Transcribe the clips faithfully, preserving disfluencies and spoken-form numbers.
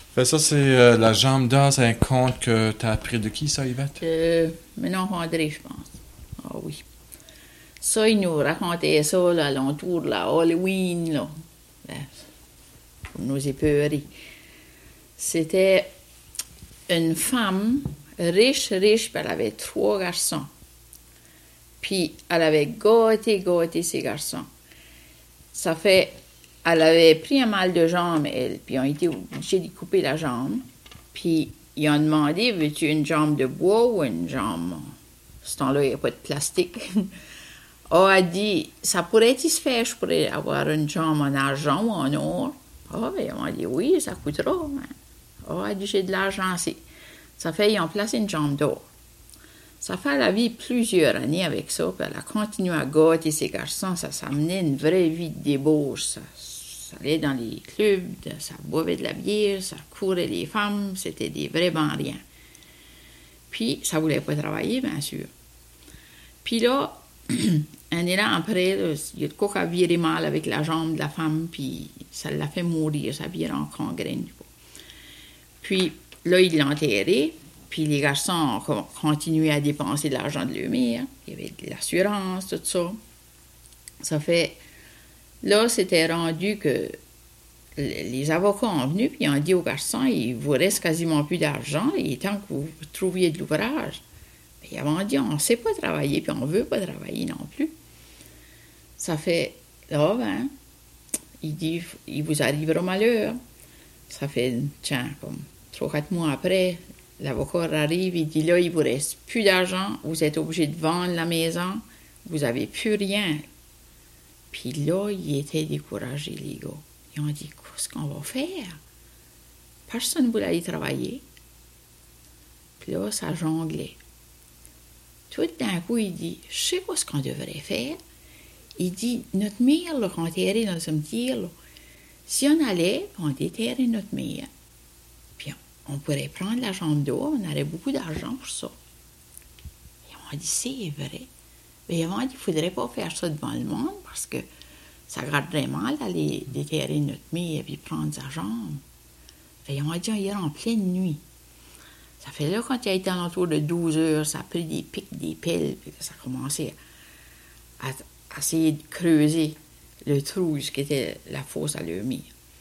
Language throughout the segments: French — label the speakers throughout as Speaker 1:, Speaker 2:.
Speaker 1: Fait ça, c'est euh, la jambe d'or, c'est un conte que t'as appris de qui, ça, Yvette?
Speaker 2: Euh, maintenant, André, je pense. Ah oui. Ça, il nous racontait ça, là, à l'entour de la Halloween, là. Ben, pour nous épeurer. C'était une femme riche, riche, puis elle avait trois garçons. Puis, elle avait gâté, gâté ses garçons. Ça fait... Elle avait pris un mal de jambe, elle, puis ils ont été obligés de couper la jambe. Puis, ils ont demandé, veux-tu une jambe de bois ou une jambe... Ce temps-là, il n'y a pas de plastique. Ah, elle a dit, ça pourrait-il se faire, je pourrais avoir une jambe en argent ou en or? Ah, bien, on a dit, oui, ça coûtera. Ah, elle a dit, j'ai de l'argent, c'est... Ça fait, ils ont placé une jambe d'or. Ça fait, elle a vécu plusieurs années avec ça, puis elle a continué à gâter ses garçons. Ça s'amenait une vraie vie de débauche. Ça, ça allait dans les clubs, ça boivait de la bière, ça courait les femmes, c'était des vrais banriens. Puis, ça voulait pas travailler, bien sûr. Puis là, un élan après, là, il y a de quoi qui a viré mal avec la jambe de la femme, puis ça l'a fait mourir, ça vire en gangrène. Puis là, il l'a enterré, puis les garçons ont continué à dépenser de l'argent de leur mère. Il y avait de l'assurance, tout ça. Ça fait... Là, c'était rendu que les avocats ont venu, puis ils ont dit aux garçons, il vous reste quasiment plus d'argent, il est temps que vous trouviez de l'ouvrage. Ils avaient dit, on ne sait pas travailler, puis on ne veut pas travailler non plus. Ça fait, là, ben, il dit, il vous arrivera malheur. Ça fait, tiens, comme trois, quatre mois après, l'avocat arrive, il dit, là, il vous reste plus d'argent, vous êtes obligé de vendre la maison, vous n'avez plus rien. Puis là, ils étaient découragés, les gars. Ils ont dit, qu'est-ce qu'on va faire? Personne ne voulait aller travailler. Puis là, ça jonglait. Tout d'un coup, il dit, je sais pas ce qu'on devrait faire. Il dit, notre mère, là, qu'on enterrait dans le cimetière, là, si on allait, on déterrait notre mère, puis on, on pourrait prendre la jambe d'or, on aurait beaucoup d'argent pour ça. Et on a dit, c'est vrai. Mais on a dit, il faudrait pas faire ça devant le monde, parce que ça garderait mal d'aller déterrer notre mère et prendre sa jambe. Et on a dit, on ira en pleine nuit. Ça fait là, quand il a été alentour de douze heures, ça a pris des pics, des pelles, puis ça a commencé à, à essayer de creuser le trou jusqu'était la fosse à leur mère.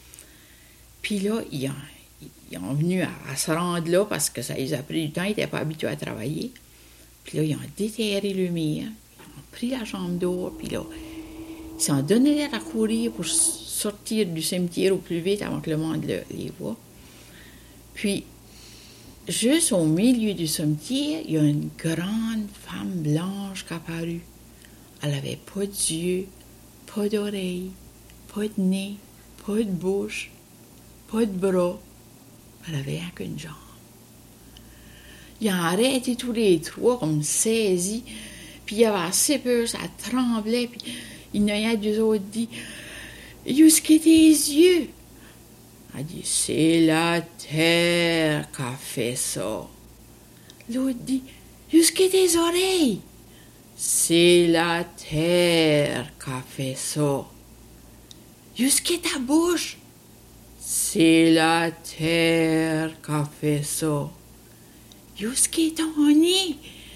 Speaker 2: Puis là, ils ont, ils ont venu à, à se rendre là parce que ça les a pris du temps, ils n'étaient pas habitués à travailler. Puis là, ils ont déterré leur mère, ils ont pris la jambe d'or, puis là, ils s'en donné l'air à courir pour sortir du cimetière au plus vite avant que le monde le, les voie. Puis, juste au milieu du cimetière, il y a une grande femme blanche qui est apparue. Elle n'avait pas d'yeux, pas d'oreilles, pas de nez, pas de bouche, pas de bras. Elle avait rien qu'une jambe. Ils ont arrêté tous les trois comme saisis, puis il y avait assez peur, ça tremblait, puis il y en a un des autres dit « Jusqu'à tes yeux !» Elle dit, c'est la terre qui a fait ça. L'autre dit, jusqu'à tes oreilles. C'est la terre qui a fait ça. Jusqu'à ta bouche. C'est la terre qui a fait ça. Jusqu'à ton nez.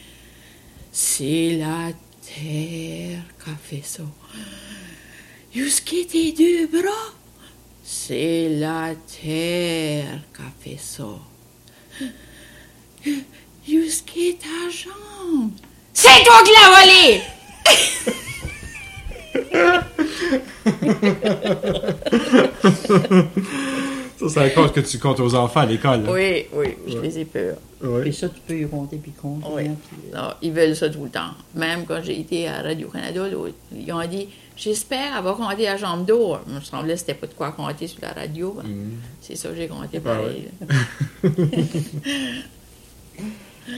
Speaker 2: C'est la terre qui a fait ça. Jusqu'à tes deux bras. C'est la terre qui a fait ça. Jusqu'à ta jambe. C'est toi qui l'as volé!
Speaker 1: Ça, c'est un conte que tu comptes aux enfants à l'école. Là.
Speaker 2: Oui, oui, je les ai peur.
Speaker 3: Oui. Et ça, tu peux y compter puis compter.
Speaker 2: Oui.
Speaker 3: Hein, puis, euh...
Speaker 2: Non, ils veulent ça tout le temps. Même quand j'ai été à Radio-Canada, là, ils ont dit, j'espère avoir compté la jambe d'or. Il me semblait que c'était pas de quoi compter sur la radio. Ben, mm. C'est ça que j'ai compté pareil.
Speaker 1: Ah ouais.